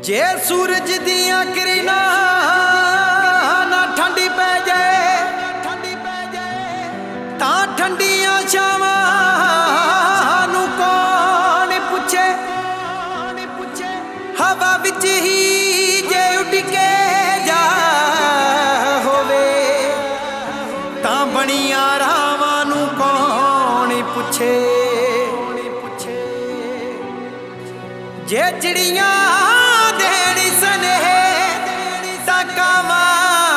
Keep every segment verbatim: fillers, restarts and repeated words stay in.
जे सूरज दियां किरणां ना ठंडी पै जाए तां ठंडियां छावां नूं कौन पुछे। हवा विच ही जे उड़ के जा होवे तां बणियां रावां नूं कौन पुछे। जे चिड़ियां देनी सनेहे तां कावां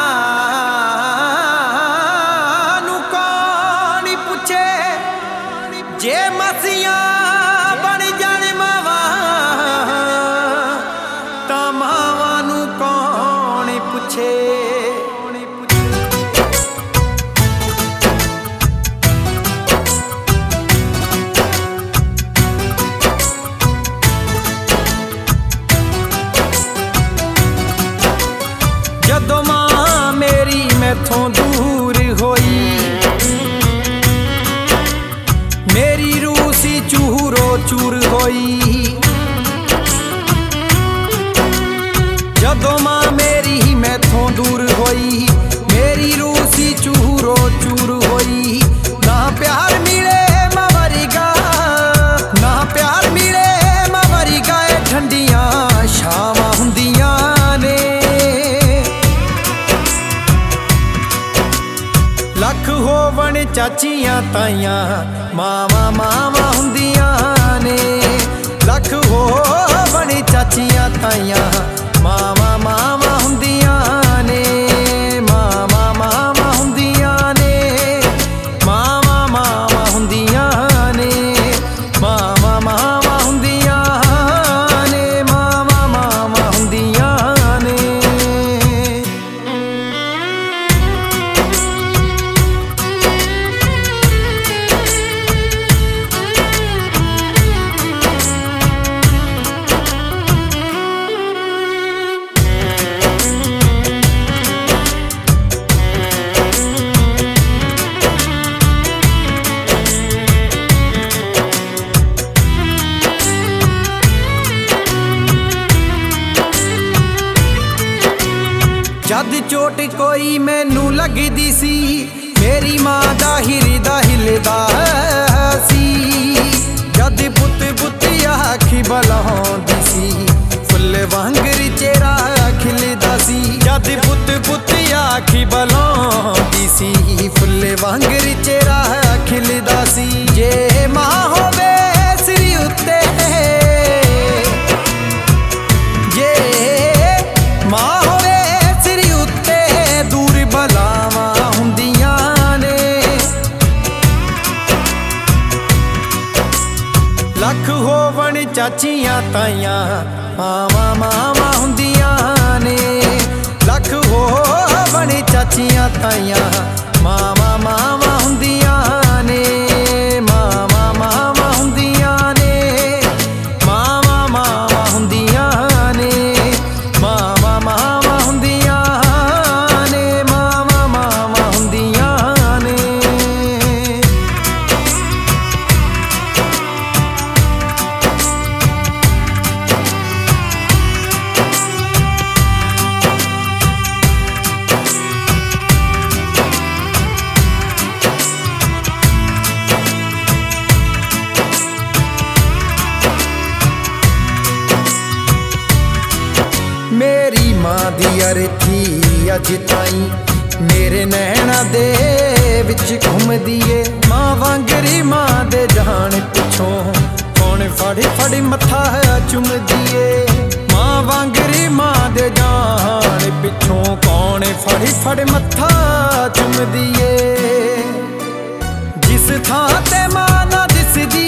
नूं कौन पुछे। जे मसियां बन जाण मावां तां मावां नूं कौन पुछे। जदों मां मेरी मैथों दूर होई मेरी रूह सी चूरो चूर होई। जदों मां मेरी मैथों दूर होई मेरी रूह सी चूरो चूर होई। ना प्यार मिले मां वरगा ना प्यार मिले मां वरगा ठंडियां छावां हुंदियां ने। लख होवन चाचियां ताइयां मावां मावां हुंदियां ने। लख होवन चाचियां ताइयां मावां मावां हुंदियां ने। मावां मावां हुंदियां ने मावां मावां हुंदियां ने मावां मावां हुंदियां ने मावां मावां हुंदियां ने। जद चोट कोई मैनू लगदी सी मेरी मां दा हिरदा हिलदा सी। जद पुत पुत आखी बलाउंदी सी फुल वांगर चेहरा खिलदा सी। जद पुत पुत आखी बलाउंदी सी फुल वांगर चेहरा खिलदा सी। जे मां होवे सिर उत्ते जे मां होवे सिर उत्ते दूर बलावां हुंदियां ने। लख होवन चाचियां ताइयां मावां मावां हुंदियां ने। लख होवन चाचियां ताइयां मावां मावां हुंदियां ने। मावां मावां हुंदियां ने मावां मावां हुंदियां ने मावां मावां हुंदियां ने मावां मावां हुंदियां ने। मेरी मां दी अरथी अज ताईं मेरे नैना दे विच घुमदी ए। मां वांगरी मां दे जान पिछों कौन फड़ फड़ मत्था चुमदी ए। मां वांगरी मां दे जान पिछों कौन फड़ फड़ मत्था चुमदी ए। जिस थां ते मां ना दिसदी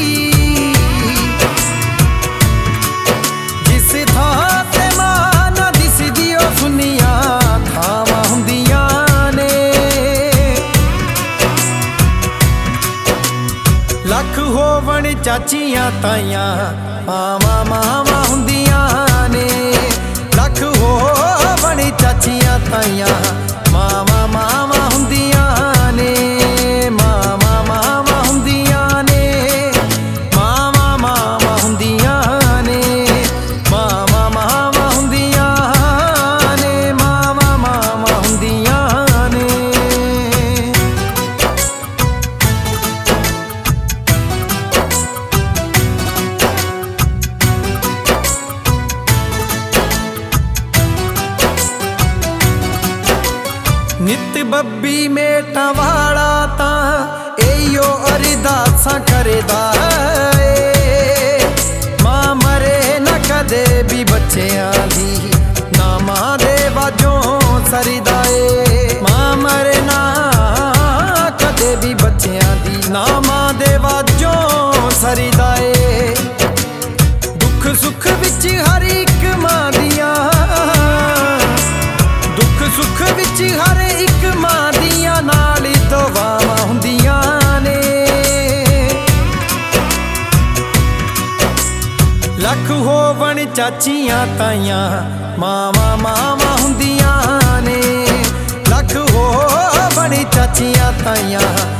जिस थां ते मां ना दिसदी ओ सुनियां थावां हुंदियां ने। लख होवन चाचियां ताइयां मावां मावां हुंदियां ने। लख होवन चाचियां ताइयां मावां मावां हुंदियां ने। मावां मावां हुंदियां ने मावां मावां हुंदियां ने मावां मावां ਬੱਬੀ ਮੇਟਾਂ ਵਾਲਾ ਤਾਂ ਇਹੋ ਅਰਦਾਸਾਂ ਕਰਦਾ ਏ। ਮਾਂ ਮਰੇ ਨਾ ਕਦੇ ਵੀ ਬੱਚਿਆਂ ਦੀ, ਨਾ ਮਾਂ ਦੇ ਵਾਜੋਂ ਸਰਦਾ ਏ। ਮਾਂ ਮਰੇ ਨਾ ਕਦੇ ਵੀ ਬੱਚਿਆਂ ਦੀ, ਨਾ ਮਾਂ ਦੇ ਵਾਜੋਂ ਸਰਦਾ ਏ। ਦੁੱਖ ਸੁੱਖ ਵਿੱਚ ਹਰ ਇੱਕ ਮਾਂ ਦੀਆਂ, ਦੁੱਖ ਸੁੱਖ ਵਿੱਚ ਹਰ ਇੱਕ ਮਾਂ ਦੀਆਂ ਨਾਲ ਹੀ ਦੁਆਵਾਂ ਹੁੰਦੀਆਂ ਨੇ। ਲੱਖ ਹੋਵਣ ਚਾਚੀਆਂ ਤਾਈਆਂ, ਮਾਵਾਂ ਮਾਵਾਂ ਹੁੰਦੀਆਂ ਨੇ। ਲੱਖ ਹੋਵਣ ਚਾਚੀਆਂ ਤਾਈਆਂ,